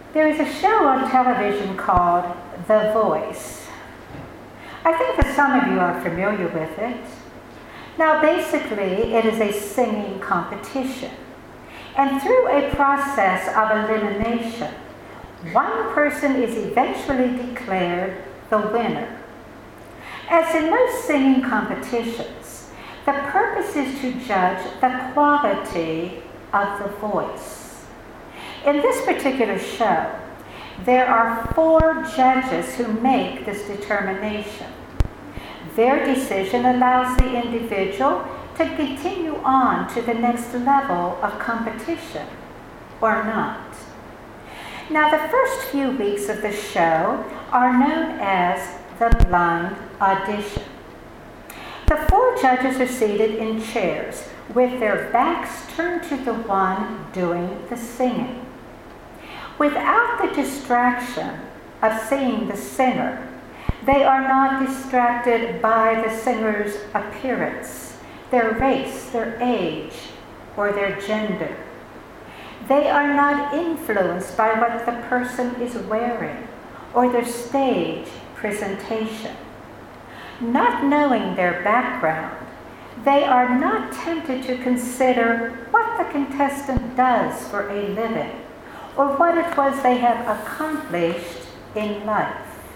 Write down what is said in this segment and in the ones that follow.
There is a show on television called The Voice. I think that some of you are familiar with it. Now, basically, it is a singing competition. And through a process of elimination, one person is eventually declared the winner. As in most singing competitions, the purpose is to judge the quality of the voice. In this particular show, there are 4 judges who make this determination. Their decision allows the individual to continue on to the next level of competition, or not. Now, the first few weeks of the show are known as the blind audition. The 4 judges are seated in chairs with their backs turned to the one doing the singing. Without the distraction of seeing the singer, they are not distracted by the singer's appearance, their race, their age, or their gender. They are not influenced by what the person is wearing or their stage presentation. Not knowing their background, they are not tempted to consider what the contestant does for a living or what it was they have accomplished in life.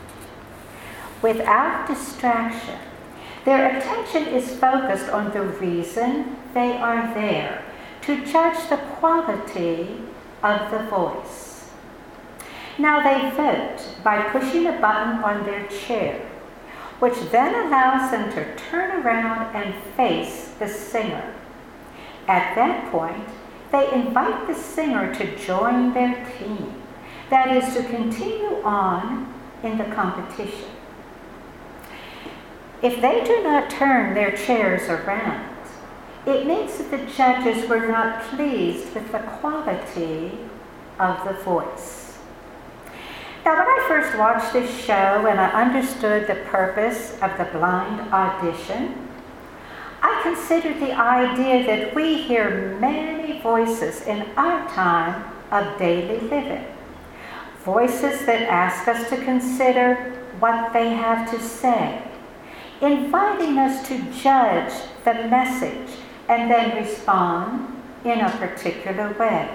Without distraction, their attention is focused on the reason they are there, to judge the quality of the voice. Now they vote by pushing a button on their chair, which then allows them to turn around and face the singer. At that point, they invite the singer to join their team, that is, to continue on in the competition. If they do not turn their chairs around, it means that the judges were not pleased with the quality of the voice. Now, when I first watched this show and I understood the purpose of the blind audition, I considered the idea that we hear many voices in our time of daily living. Voices that ask us to consider what they have to say, inviting us to judge the message and then respond in a particular way.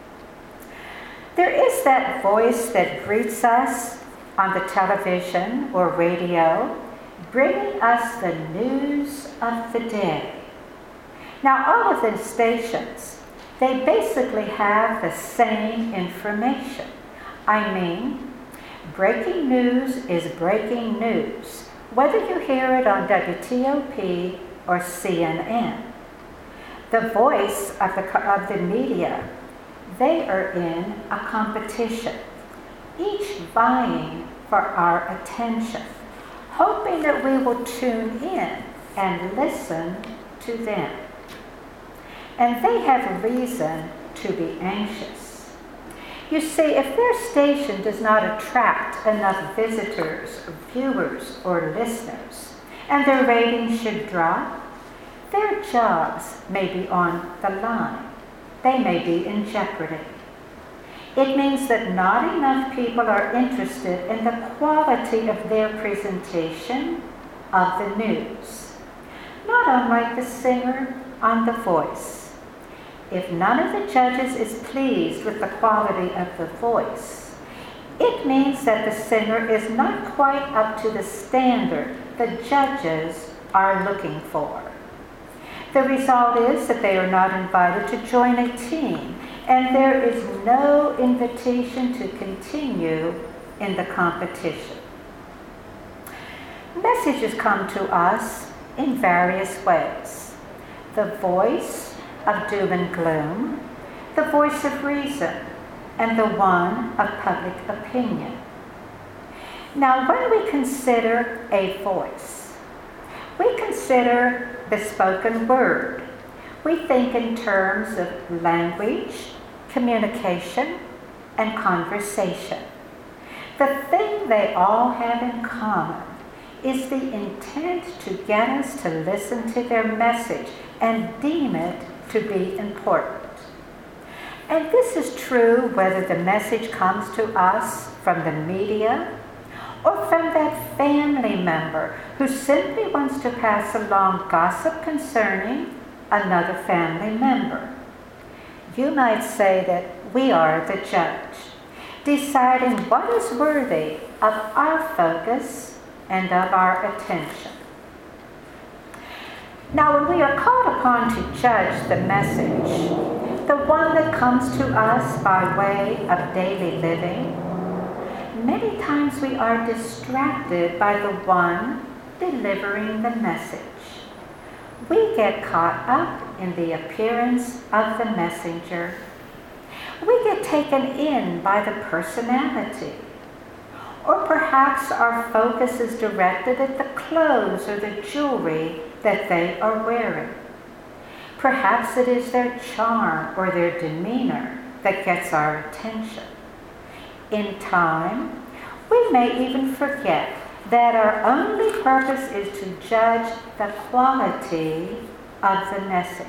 There is that voice that greets us on the television or radio, bringing us the news of the day. Now, all of the stations, they basically have the same information. I mean, breaking news is breaking news, whether you hear it on WTOP or CNN. The voice of the media, they are in a competition, each vying for our attention, hoping that we will tune in and listen to them. And they have reason to be anxious. You see, if their station does not attract enough visitors, viewers, or listeners, and their ratings should drop, their jobs may be on the line. They may be in jeopardy. It means that not enough people are interested in the quality of their presentation of the news. Not unlike the singer on The Voice. If none of the judges is pleased with the quality of the voice, it means that the singer is not quite up to the standard the judges are looking for. The result is that they are not invited to join a team, and there is no invitation to continue in the competition. Messages come to us in various ways. The voice of doom and gloom, the voice of reason, and the one of public opinion. Now, when we consider a voice, we consider the spoken word. We think in terms of language, communication, and conversation. The thing they all have in common is the intent to get us to listen to their message and deem it to be important. And this is true whether the message comes to us from the media or from that family member who simply wants to pass along gossip concerning another family member. You might say that we are the judge, deciding what is worthy of our focus and of our attention. Now, when we are called upon to judge the message, the one that comes to us by way of daily living, many times we are distracted by the one delivering the message. We get caught up in the appearance of the messenger. We get taken in by the personality. Or perhaps our focus is directed at the clothes or the jewelry that they are wearing. Perhaps it is their charm or their demeanor that gets our attention. In time, we may even forget that our only purpose is to judge the quality of the message.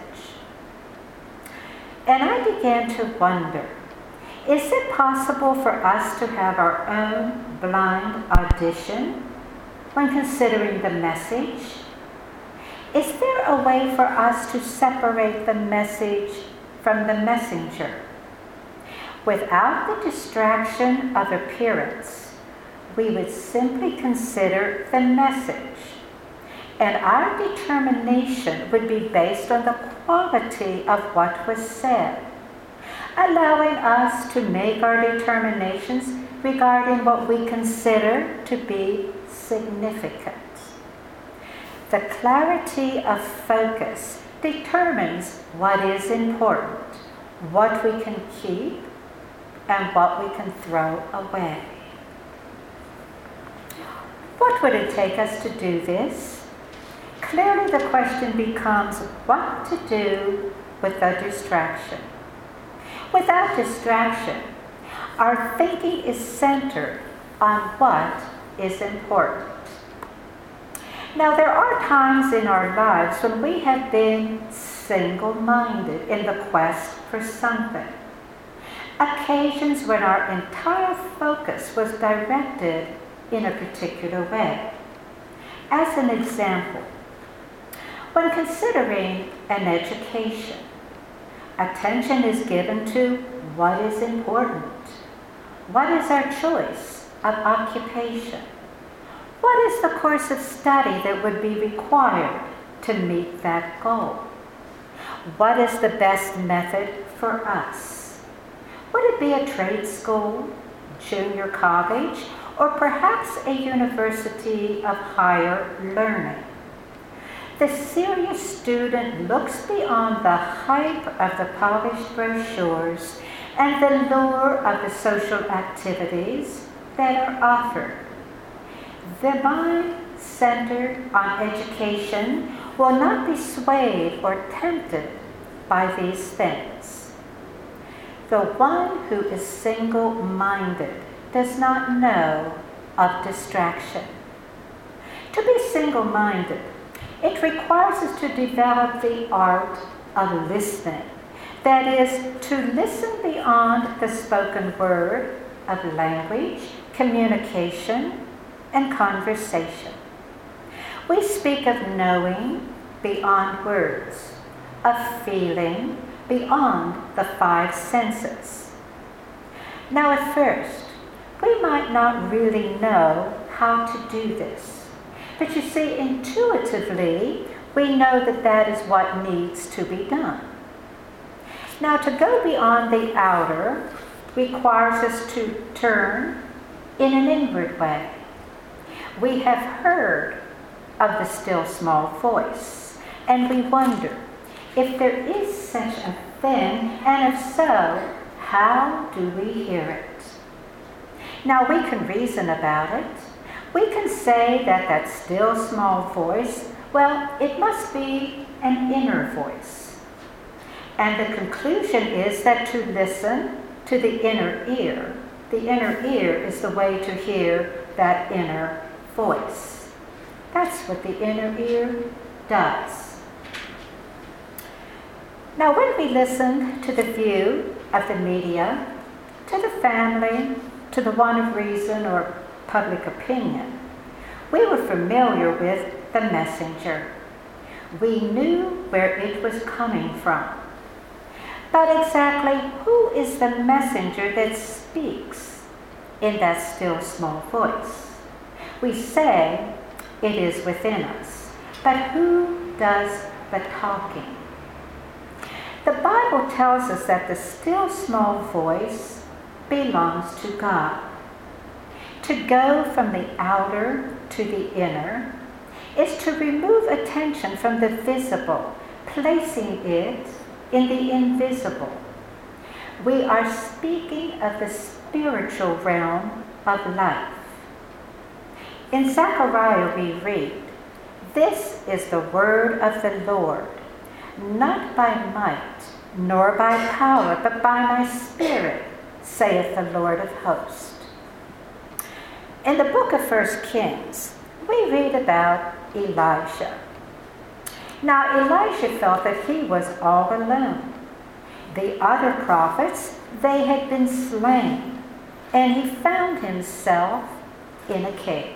And I began to wonder, is it possible for us to have our own blind audition when considering the message? Is there a way for us to separate the message from the messenger? Without the distraction of appearance, we would simply consider the message, and our determination would be based on the quality of what was said, allowing us to make our determinations regarding what we consider to be significant. The clarity of focus determines what is important, what we can keep, and what we can throw away. What would it take us to do this? Clearly the question becomes what to do with the distraction. Without distraction, our thinking is centered on what is important. Now, there are times in our lives when we have been single-minded in the quest for something. Occasions when our entire focus was directed in a particular way. As an example, when considering an education, attention is given to what is important. What is our choice of occupation? What is the course of study that would be required to meet that goal? What is the best method for us? Would it be a trade school, junior college, or perhaps a university of higher learning? The serious student looks beyond the hype of the polished brochures and the lure of the social activities that are offered. The mind centered on education will not be swayed or tempted by these things. The one who is single-minded does not know of distraction. To be single-minded, it requires us to develop the art of listening. That is, to listen beyond the spoken word of language, communication, and conversation. We speak of knowing beyond words, of feeling beyond the five senses. Now, at first, we might not really know how to do this. But you see, intuitively, we know that that is what needs to be done. Now, to go beyond the outer requires us to turn in an inward way. We have heard of the still small voice, and we wonder if there is such a thing, and if so, how do we hear it? Now, we can reason about it. We can say that that still small voice, well, it must be an inner voice. And the conclusion is that to listen to the inner ear is the way to hear that inner voice. That's what the inner ear does. Now, when we listen to the view of the media, to the family, to the one of reason or public opinion, we were familiar with the messenger. We knew where it was coming from. But exactly who is the messenger that speaks in that still small voice? We say it is within us, but who does the talking? The Bible tells us that the still small voice belongs to God. To go from the outer to the inner is to remove attention from the visible, placing it in the invisible. We are speaking of the spiritual realm of life. In Zechariah we read, "This is the word of the Lord, not by might, nor by power, but by my Spirit, saith the Lord of hosts." In the book of 1 Kings, we read about Elijah. Now Elijah felt that he was all alone. The other prophets, they had been slain, and he found himself in a cave.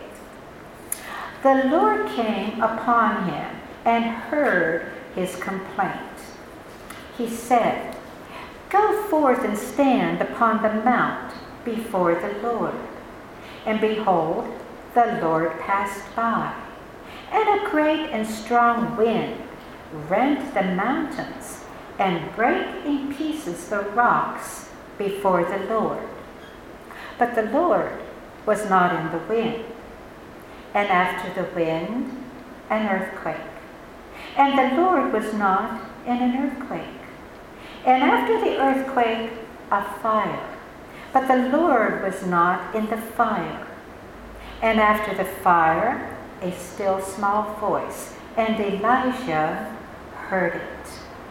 The Lord came upon him and heard his complaint. He said, "Go forth and stand upon the mount before the Lord." And behold, the Lord passed by, and a great and strong wind rent the mountains and brake in pieces the rocks before the Lord. But the Lord was not in the wind. And after the wind, an earthquake. And the Lord was not in an earthquake. And after the earthquake, a fire. But the Lord was not in the fire. And after the fire, a still small voice. And Elijah heard it.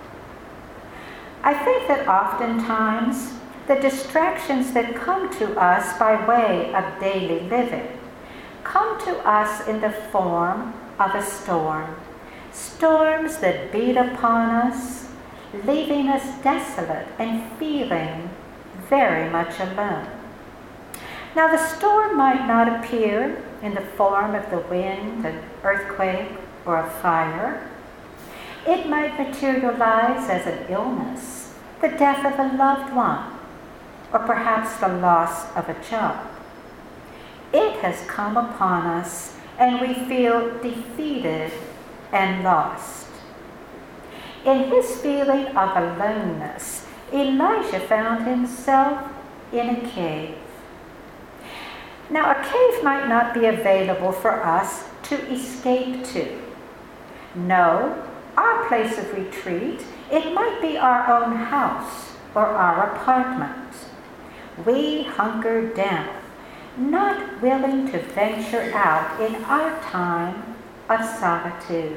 I think that oftentimes the distractions that come to us by way of daily living come to us in the form of a storm. Storms that beat upon us, leaving us desolate and feeling very much alone. Now the storm might not appear in the form of the wind, an earthquake, or a fire. It might materialize as an illness, the death of a loved one, or perhaps the loss of a job. It has come upon us and we feel defeated and lost. In his feeling of aloneness, Elijah found himself in a cave. Now, a cave might not be available for us to escape to. No, our place of retreat, it might be our own house or our apartment. We hunker down, not willing to venture out in our time of solitude.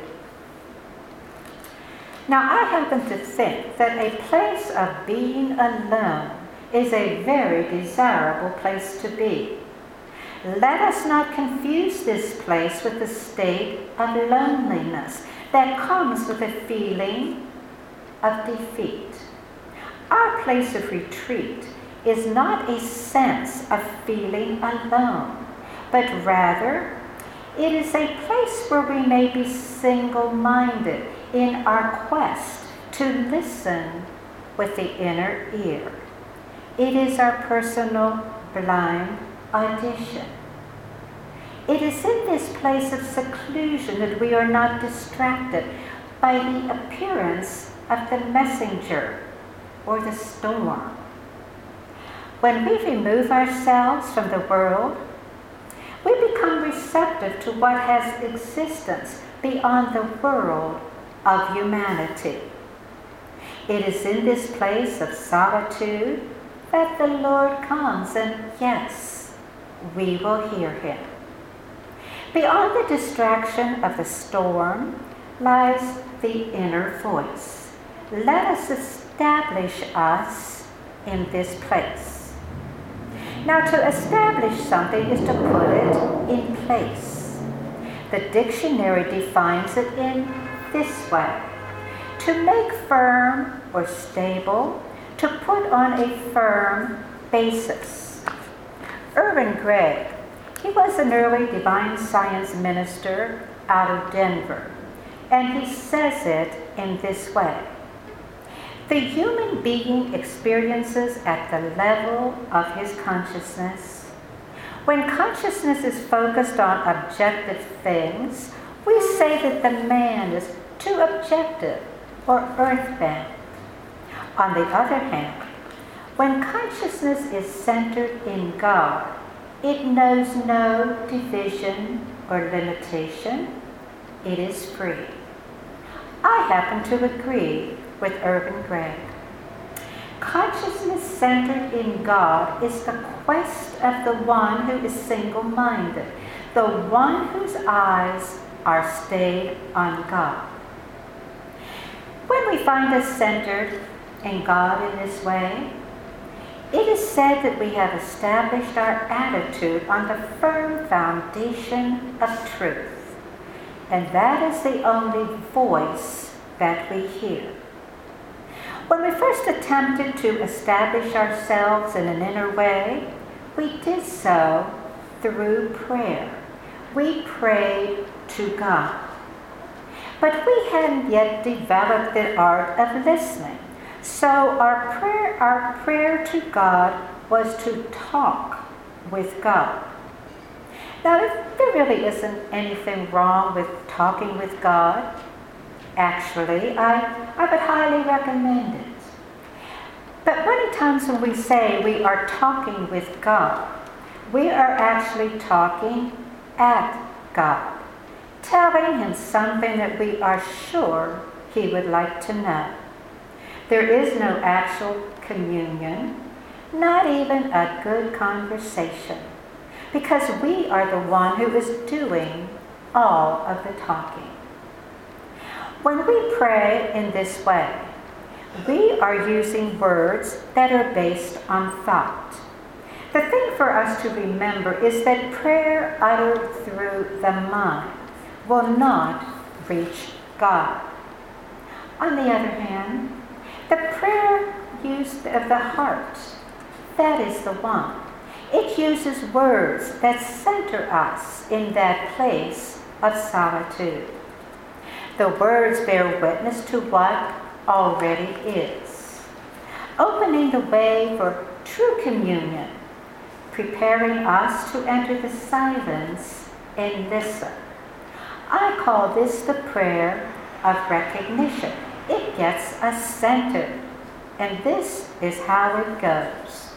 Now, I happen to think that a place of being alone is a very desirable place to be. Let us not confuse this place with the state of loneliness that comes with a feeling of defeat. Our place of retreat is not a sense of feeling alone, but rather it is a place where we may be single-minded in our quest to listen with the inner ear. It is our personal blind audition. It is in this place of seclusion that we are not distracted by the appearance of the messenger or the storm. When we remove ourselves from the world, we become receptive to what has existence beyond the world of humanity. It is in this place of solitude that the Lord comes, and yes, we will hear him. Beyond the distraction of the storm lies the inner voice. Let us establish us in this place. Now, to establish something is to put it in place. The dictionary defines it in this way: to make firm or stable, to to put on a firm basis. Irvin Gregg, he was an early divine science minister out of Denver, and he says it in this way. The human being experiences at the level of his consciousness. When consciousness is focused on objective things, we say that the man is too objective or earthbound. On the other hand, when consciousness is centered in God, it knows no division or limitation. It is free. I happen to agree with Irvin Gregg. Consciousness centered in God is the quest of the one who is single-minded, the one whose eyes are stayed on God. When we find us centered in God in this way, it is said that we have established our attitude on the firm foundation of truth, and that is the only voice that we hear. When we first attempted to establish ourselves in an inner way, we did so through prayer. We prayed to God. But we hadn't yet developed the art of listening. So our prayer to God was to talk with God. Now, there really isn't anything wrong with talking with God. Actually, I would highly recommend it. But many times when we say we are talking with God, we are actually talking at God, telling him something that we are sure he would like to know. There is no actual communion, not even a good conversation, because we are the one who is doing all of the talking. When we pray in this way, we are using words that are based on thought. The thing for us to remember is that prayer uttered through the mind will not reach God. On the other hand, the prayer used of the heart, that is the one. It uses words that center us in that place of solitude. The words bear witness to what already is, opening the way for true communion, preparing us to enter the silence and listen. I call this the prayer of recognition. It gets us centered, and this is how it goes.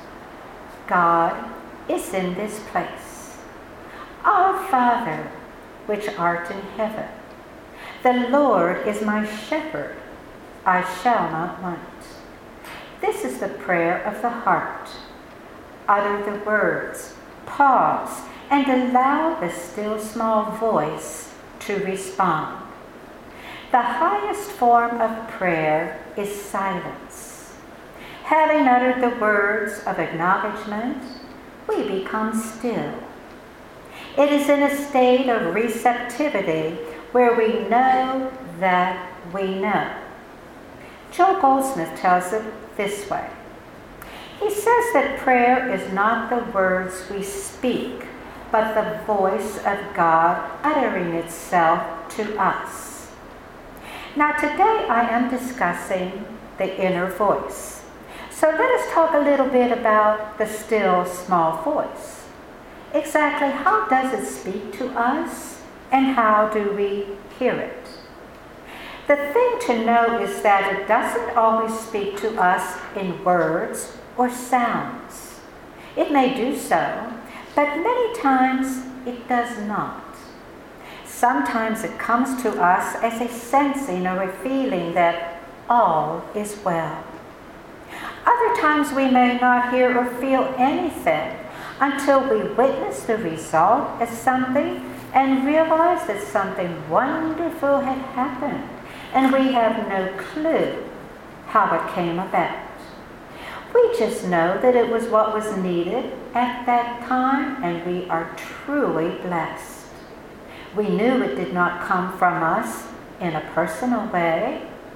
God is in this place. Our Father, which art in heaven, the Lord is my shepherd, I shall not want. This is the prayer of the heart. Utter the words, pause, and allow the still small voice to respond. The highest form of prayer is silence. Having uttered the words of acknowledgement, we become still. It is in a state of receptivity where we know that we know. Joel Goldsmith tells it this way. He says that prayer is not the words we speak, but the voice of God uttering itself to us. Now today I am discussing the inner voice. So let us talk a little bit about the still small voice. Exactly how does it speak to us, and how do we hear it? The thing to know is that it doesn't always speak to us in words or sounds. It may do so, but many times it does not. Sometimes it comes to us as a sensing or a feeling that all is well. Other times we may not hear or feel anything until we witness the result as something and realize that something wonderful had happened, and we have no clue how it came about. We just know that it was what was needed at that time, and we are truly blessed. We knew it did not come from us in a personal way,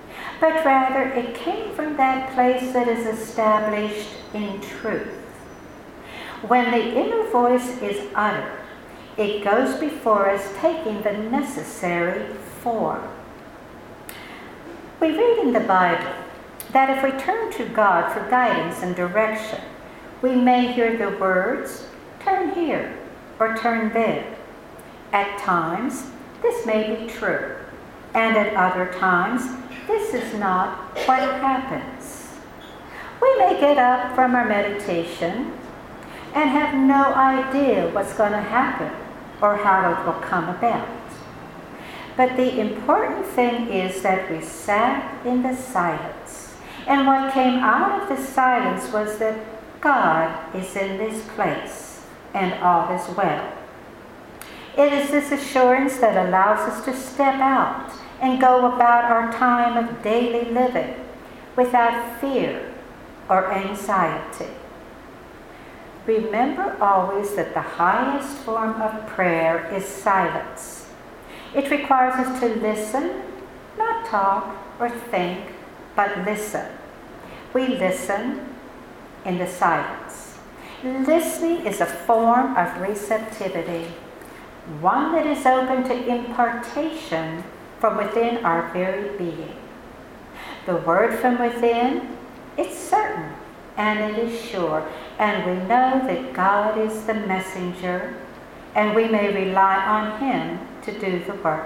but rather it came from that place that is established in truth. When the inner voice is uttered, it goes before us, taking the necessary form. We read in the Bible that if we turn to God for guidance and direction, we may hear the words, "Turn here," or "Turn there." At times, this may be true, and at other times, this is not what happens. We may get up from our meditation and have no idea what's going to happen or how it will come about. But the important thing is that we sat in the silence, and what came out of the silence was that God is in this place and all is well. It is this assurance that allows us to step out and go about our time of daily living without fear or anxiety. Remember always that the highest form of prayer is silence. It requires us to listen, not talk or think, but listen. We listen in the silence. Listening is a form of receptivity, one that is open to impartation from within our very being. The word from within, it's certain and it is sure, and we know that God is the messenger, and we may rely on Him to do the work.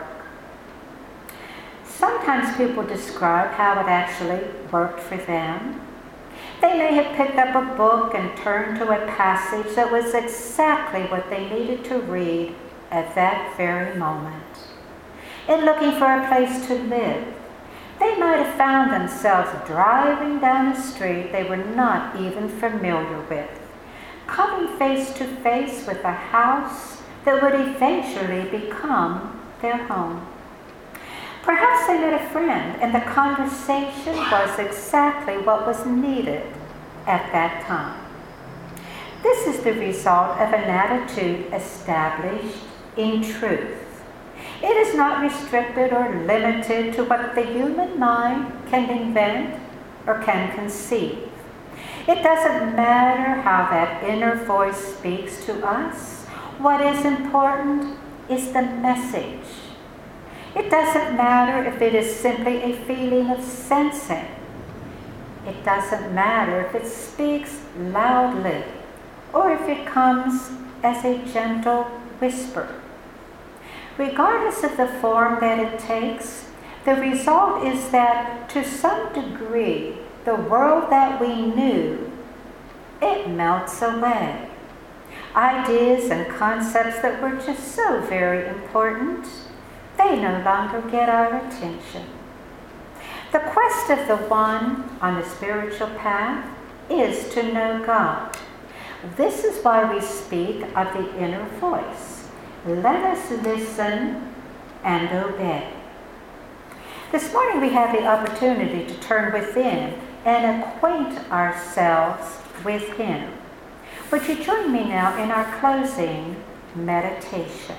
Sometimes people describe how it actually worked for them. They may have picked up a book and turned to a passage that was exactly what they needed to read at that very moment. In looking for a place to live, they might have found themselves driving down a street they were not even familiar with, coming face to face with a house that would eventually become their home. Perhaps they met a friend, and the conversation was exactly what was needed at that time. This is the result of an attitude established in truth. It is not restricted or limited to what the human mind can invent or can conceive. It doesn't matter how that inner voice speaks to us. What is important is the message. It doesn't matter if it is simply a feeling of sensing. It doesn't matter if it speaks loudly or if it comes as a gentle whisper. Regardless of the form that it takes, the result is that to some degree, the world that we knew, it melts away. Ideas and concepts that were just so very important, they no longer get our attention. The quest of the one on the spiritual path is to know God. This is why we speak of the inner voice. Let us listen and obey. This morning we have the opportunity to turn within and acquaint ourselves with Him. Would you join me now in our closing meditation?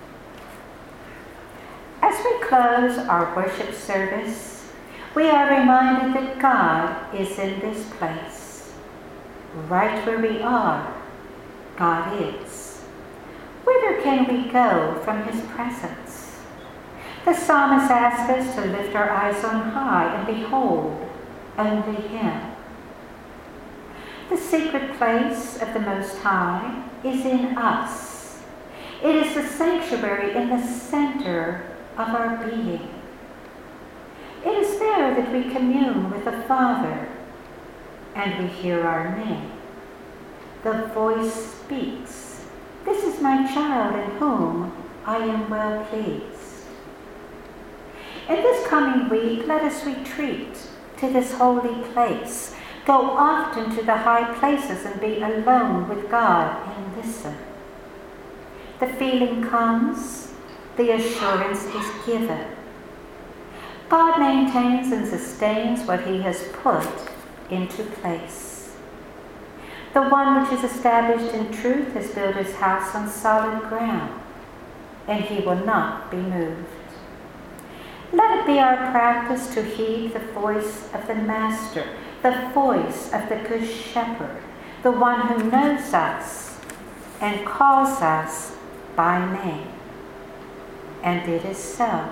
As we close our worship service, we are reminded that God is in this place. Right where we are, God is. Whither can we go from His presence? The psalmist asks us to lift our eyes on high and behold only Him. The secret place of the Most High is in us. It is the sanctuary in the center of our being. It is there that we commune with the Father and we hear our name. The voice speaks. This is my child in whom I am well pleased. In this coming week, let us retreat to this holy place. Go often to the high places and be alone with God and listen. The feeling comes, the assurance is given. God maintains and sustains what He has put into place. The one which is established in truth has built His house on solid ground, and He will not be moved. Let it be our practice to heed the voice of the Master, the voice of the Good Shepherd, the one who knows us and calls us by name. And it is so.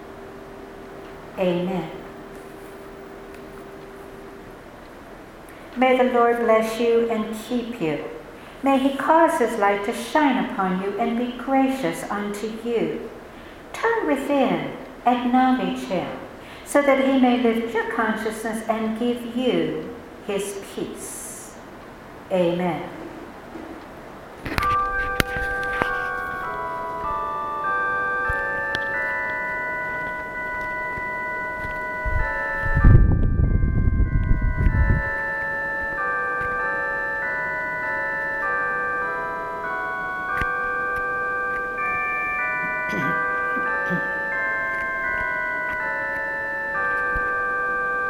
Amen. May the Lord bless you and keep you. May he cause his light to shine upon you and be gracious unto you. Turn within, acknowledge him, so that he may lift your consciousness and give you his peace. Amen.